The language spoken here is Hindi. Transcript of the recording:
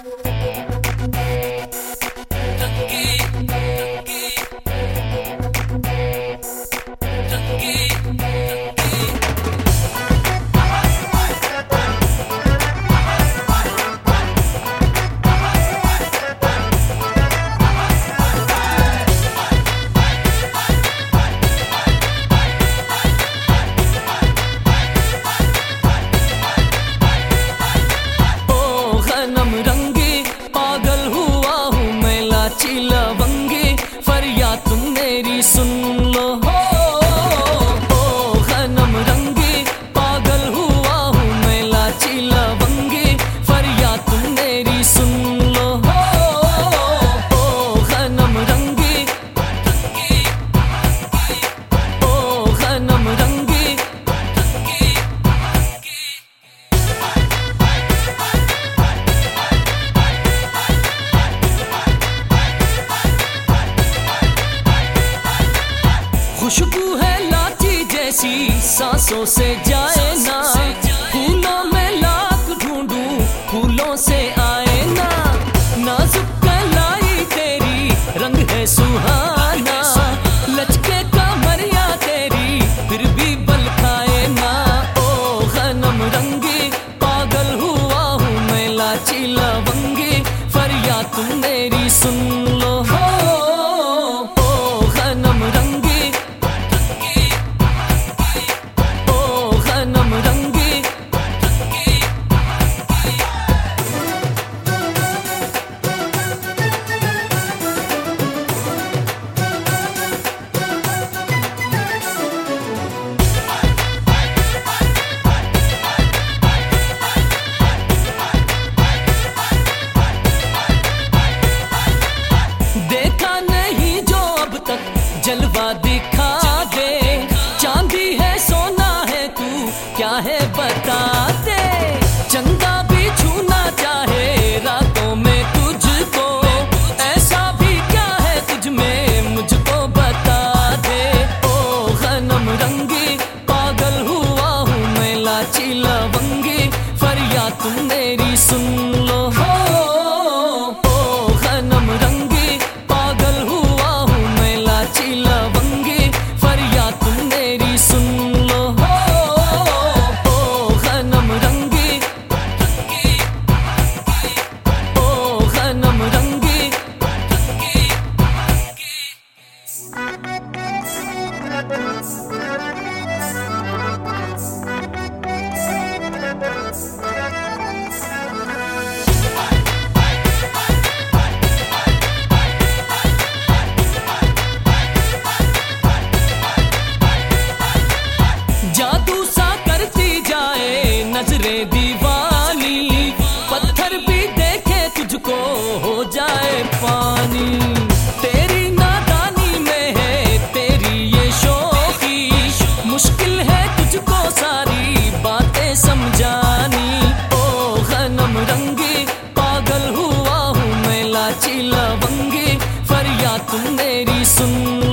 लवंगी फरियाद तुम मेरी सुन लो हो। गनम रंगी पागल हुआ हूँ मैं, लाची लवंगी फरियाद तुम मेरी सुन लो हो। गनम रंगी गनम रंगी खुशबू है लाची जैसी सांसों से जाए ना, फूलों में लाख ढूंढूं फूलों से आए ना। नाजुक कलाई तेरी रंग है सुहाना, लचके कमरिया तेरी फिर भी बल खाए ना। ओ गनम रंगी पागल हुआ हूँ मैं, लाची लवंगी फरियाद तुम मेरी सुन लो हो। गनम रंगी जलवा दिखा दे, चांदी है सोना है तू क्या है बता दे। चंदा भी छूना चाहे रातों में तुझको, ऐसा भी क्या है तुझ में मुझको बता दे। ओ गनम रंगी पागल हुआ हूँ मैं, लाची लवंगी फरियाद तुम मेरी सुन लो हो। गनम रंगी पागल हुआ हूँ मैं, लाची लवंगी फरियाद तुम मेरी सुन लो हो। गनम रंगी गनम रंगी जादू सा करती जाए नजरें दीवानी, पत्थर भी देखे तुझको हो जाए पानी। तेरी नादानी में है तेरी ये शोखी, मुश्किल है तुझको सारी बातें समझानी। ओ गनम रंगी पागल हुआ हूँ मैं, लाची लवंगी फरियाद तुम मेरी सुन